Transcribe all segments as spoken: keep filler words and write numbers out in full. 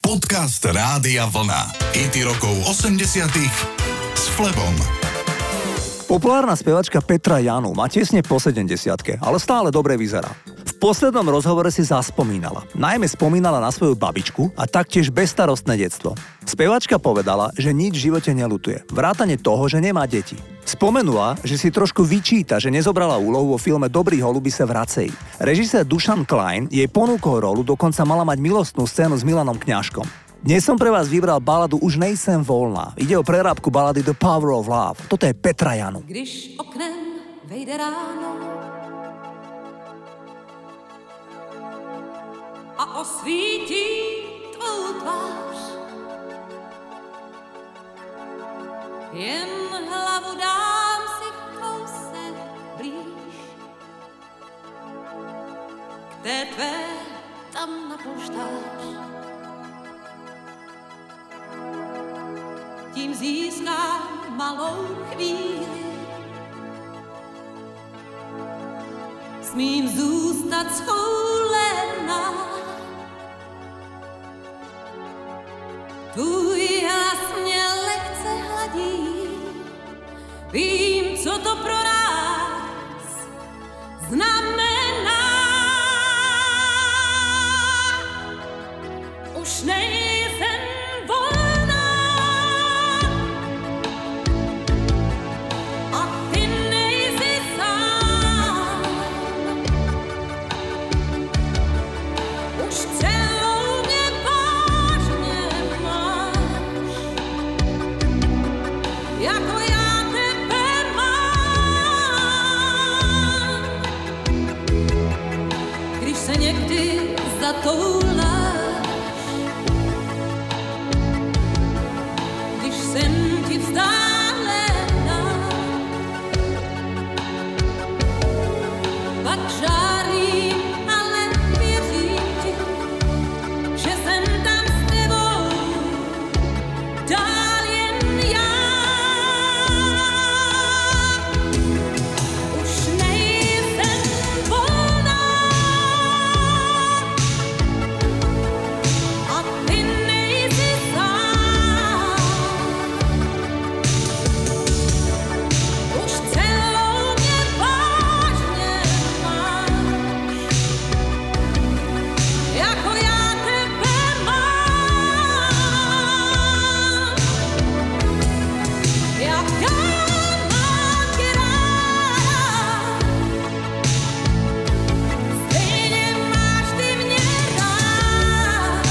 Podcast Rádia Vlna. Hity rokov osemdesiatych s Flebom. Populárna spevačka Petra Janu má tesne po sedemdesiatke, ale stále dobre vyzerá. V poslednom rozhovore si zaspomínala. Najmä spomínala na svoju babičku a taktiež bezstarostné detstvo. Spevačka povedala, že nič v živote neľutuje. Vrátane toho, že nemá deti. Spomenula, že si trošku vyčíta, že nezobrala úlohu vo filme Dobrí holuby sa vracejí. Režisér Dušan Klein jej ponúkol rolu, dokonca mala mať milostnú scénu s Milanom Kňažkom. Dnes som pre vás vybral baladu Už nejsem volná. Ide o prerábku balady The Power of Love. Toto je Petra Janu. Když oknem vejde ráno a osvítí tvou tvář, jen hlavu dám si kousek blíž k té tvé tam na polštář. Tím získám malou chvíli, smím zůstat schoulená. Tvůj hlas mě lehce hladí, vím, co to pro nás znamená. Už nejsem volná a ty nejsi sám. Už celou mě vážně máš, jako já tebe mám. Když se někdy zatouláš, když jsem ti vzdálená, pak žárím, ale věřím ti, že jsem tam s tebou dál jen já. Už nejsem volná a ty nejsi sám. Už celou mě vážně máš, jako já tebe mám. Jak já mám tě rád, stejně máš ty mě rád.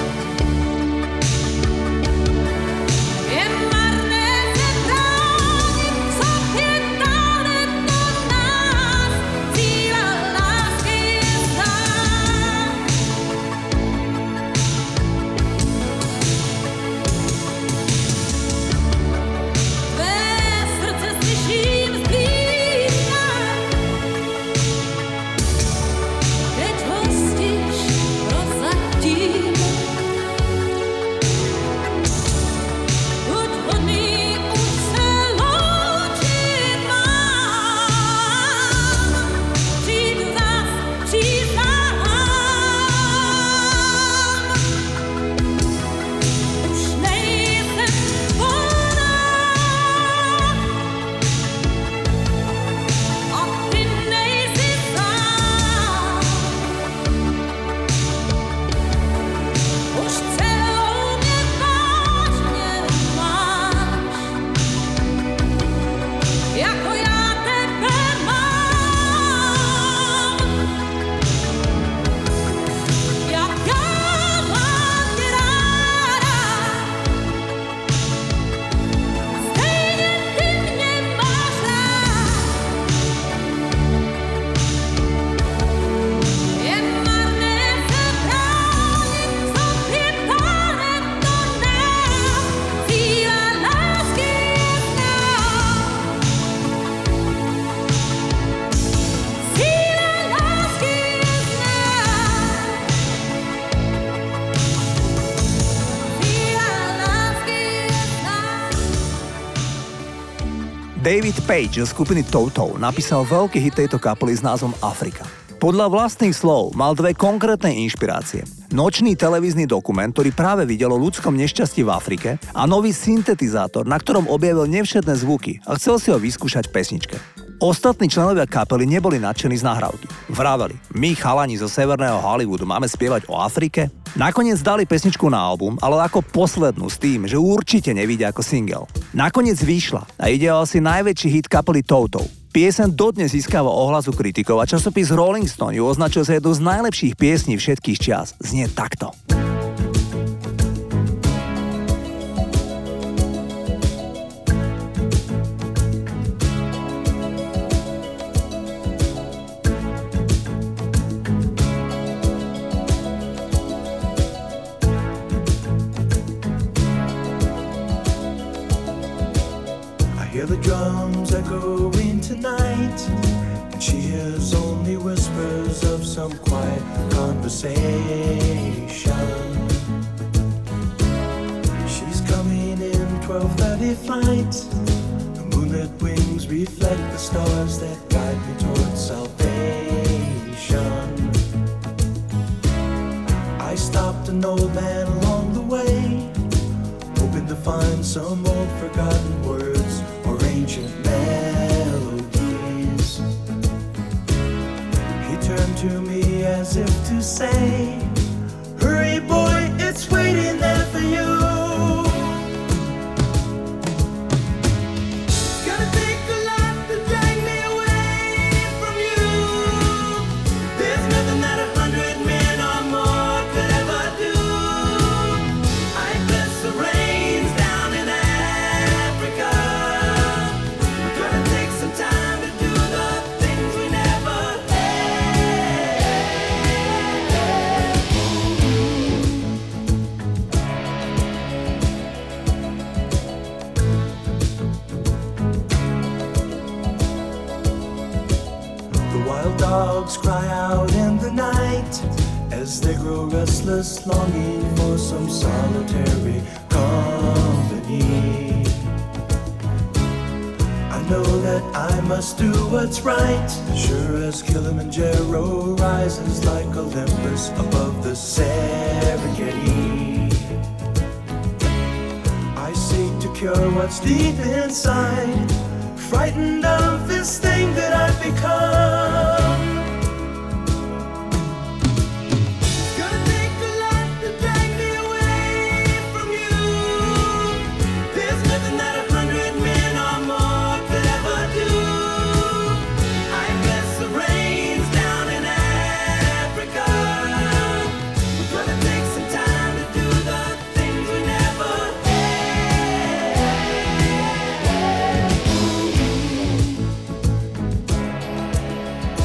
Je marné se bránit, co je dále do nás, síla lásky je znát. Tvé srdce slyším zblízka, teď hostíš prozatím. Buď hodný, už se loučit mám. Přijdu zas, přísahám. Už nejsem volná a ty nejsi sám. Už celou mě vážně máš, jako já tebe mám. Jak já mám tě ráda, stejně ty mě máš rád. Je marné se bránit, co je dále do nás, síla lásky je znát. Síla lásky je znát. Síla lásky je znát. David Page zo skupiny Toto napísal veľký hit tejto kapely s názvom Afrika. Podľa vlastných slov mal dve konkrétne inšpirácie. Nočný televízny dokument, ktorý práve videl o ľudskom nešťastí v Afrike a nový syntetizátor, na ktorom objavil nevšetné zvuky a chcel si ho vyskúšať v pesničke. Ostatní členovia kapely neboli nadšení z nahrávky. Vraveli, my chalani zo severného Hollywoodu máme spievať o Afrike? Nakoniec dali pesničku na album, ale ako poslednú s tým, že určite nevidia ako single. Nakoniec vyšla a ide o asi najväčší hit kapely Toto. Pieseň dodnes získava ohlasu kritikov a časopis Rolling Stone ju označil za jednu z najlepších piesní všetkých čias. Znie takto. Hear the drums echoing tonight, and she hears only whispers of some quiet conversation. She's coming in twelve thirty flight. The moonlit wings reflect the stars that guide me towards salvation. I stopped an old man along the way, hoping to find some old forgotten words or ancient melodies. He turned to me as if to say, hurry boy, it's waiting there for you. It's gonna take a lot to drag me away from you. There's nothing that a hundred men or more could ever do. I bless the rains down in Africa. We're gonna take some time to do the things we never had. The wild dogs cry out in the night as they grow restless, longing for some solitary company. I know that I must do what's right, sure as Kilimanjaro rises like Olympus above the Serengeti. I seek to cure what's deep inside, frightened of this thing that I've become. It's gonna take a lot to drag me away from you. There's nothing that a hundred men or more could ever do. I bless the rains down in Africa. We're gonna take some time to do the things we never had.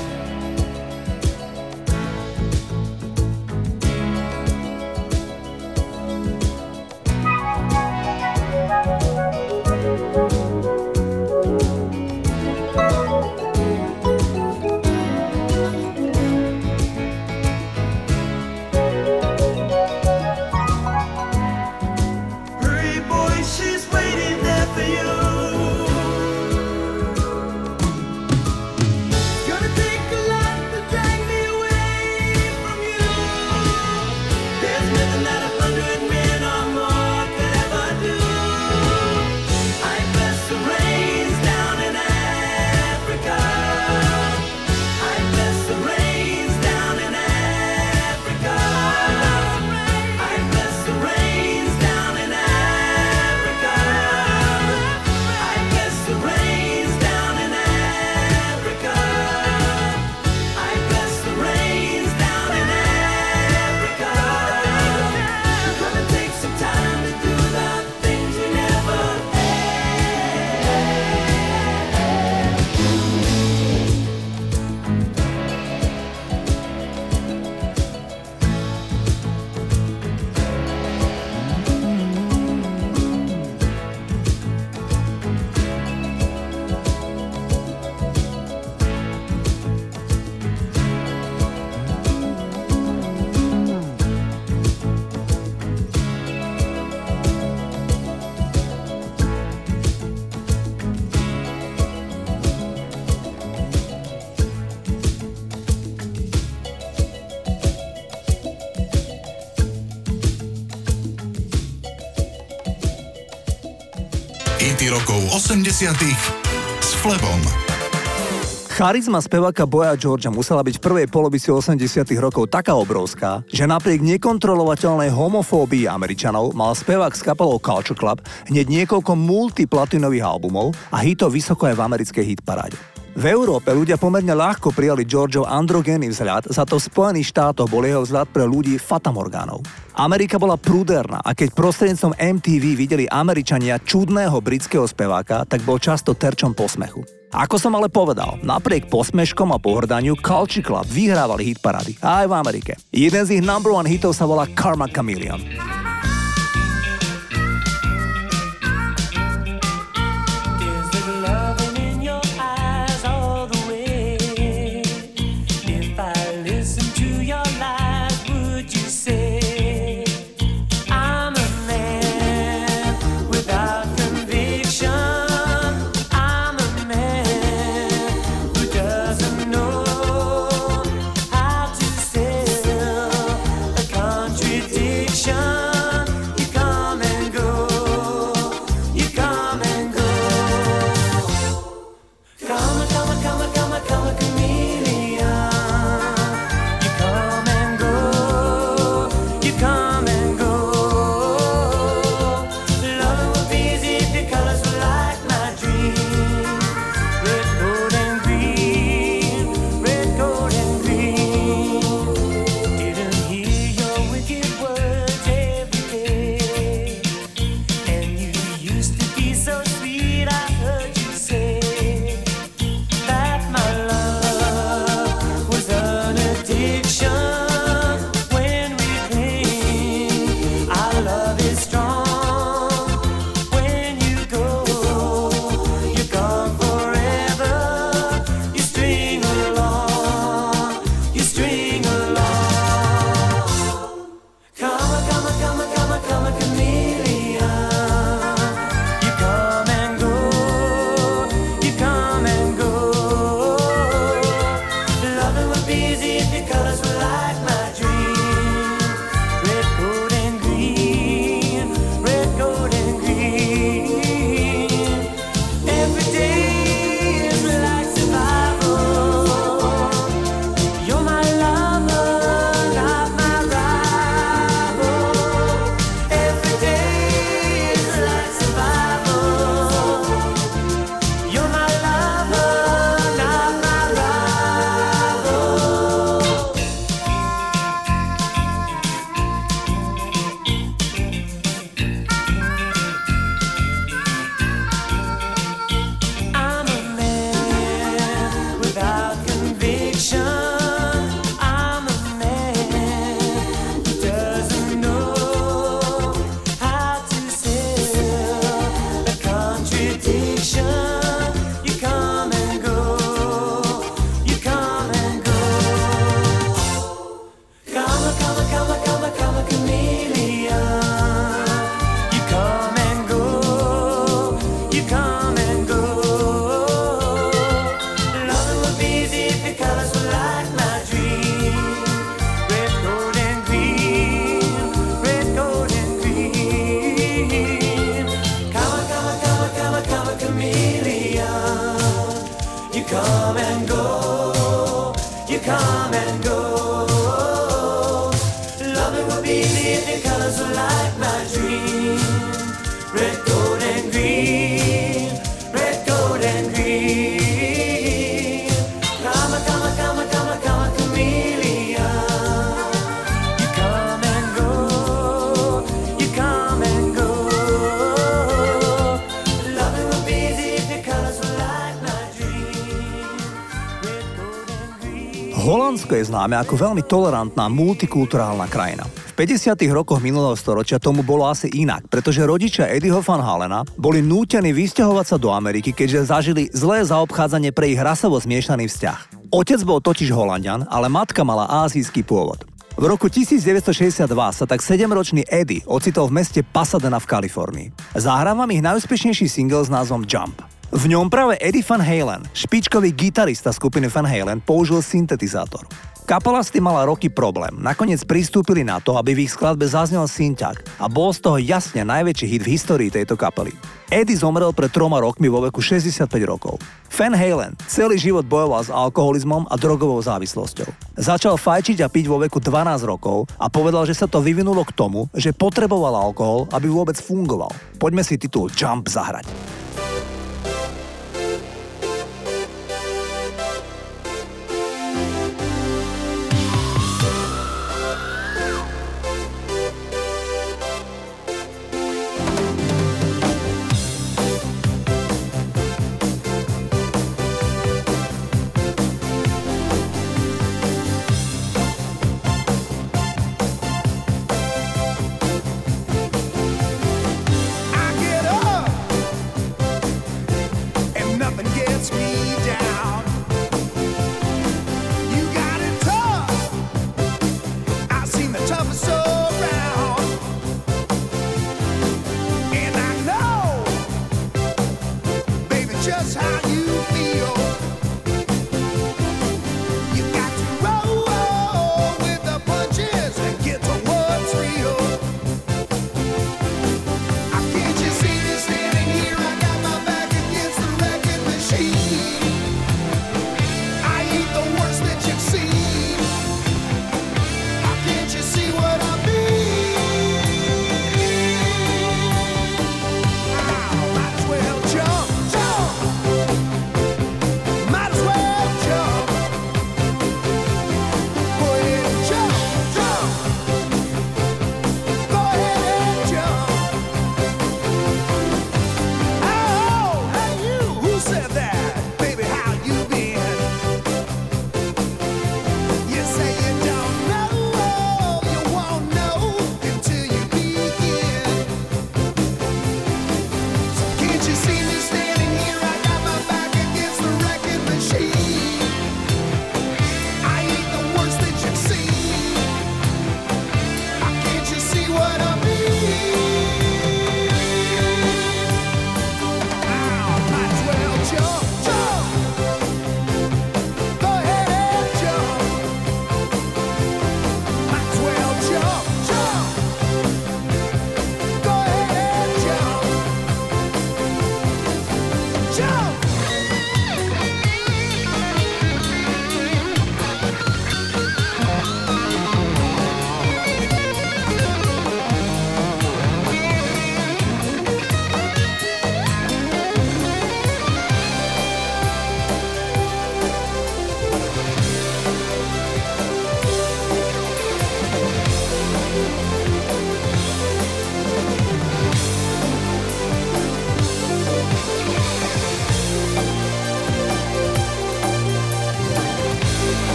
Hity rokov osemdesiatych s Flebom. Charizma speváka Boya Georgea musela byť v prvej polovici osemdesiatych rokov taká obrovská, že napriek nekontrolovateľnej homofóbii Američanov mal spevák s kapelou Culture Club hneď niekoľko multiplatinových albumov a hitov vysoko aj v americkej hitparáde. V Európe ľudia pomerne ľahko prijali Georgeov androgénny vzhľad, za to v Spojených štátoch bol jeho vzhľad pre ľudí fatamorgánov. Amerika bola prúderná a keď prostredníctvom em té vé videli Američania čudného britského speváka, tak bol často terčom posmechu. Ako som ale povedal, napriek posmeškom a pohrdaniu Culture Club vyhrávali hitparády aj v Amerike. Jeden z ich number one hitov sa volá Karma Chameleon. Holandsko je známe ako veľmi tolerantná multikulturálna krajina. V päťdesiatych rokoch minulého storočia tomu bolo asi inak, pretože rodičia Eddieho Van Halena boli nútení vysťahovať sa do Ameriky, keďže zažili zlé zaobchádzanie pre ich rasovo zmiešaný vzťah. Otec bol totiž Holanďan, ale matka mala ázijský pôvod. V roku devätnásťstošesťdesiatdva sa tak sedemročný Eddie ocitol v meste Pasadena v Kalifornii. Zahrávam ich najúspešnejší single s názvom Jump. V ňom práve Eddie Van Halen, špičkový gitarista skupiny Van Halen, použil syntetizátor. Kapela s tým mala roky problém. Nakoniec pristúpili na to, aby v ich skladbe zaznel synťak a bol z toho jasne najväčší hit v histórii tejto kapely. Eddie zomrel pred troma rokmi vo veku šesťdesiatpäť rokov. Van Halen celý život bojoval s alkoholizmom a drogovou závislosťou. Začal fajčiť a piť vo veku dvanásť rokov a povedal, že sa to vyvinulo k tomu, že potreboval alkohol, aby vôbec fungoval. Poďme si titul Jump zahrať.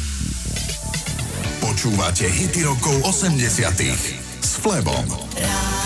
Počúvate hity rokov osemdesiatych s Flebom. Rádio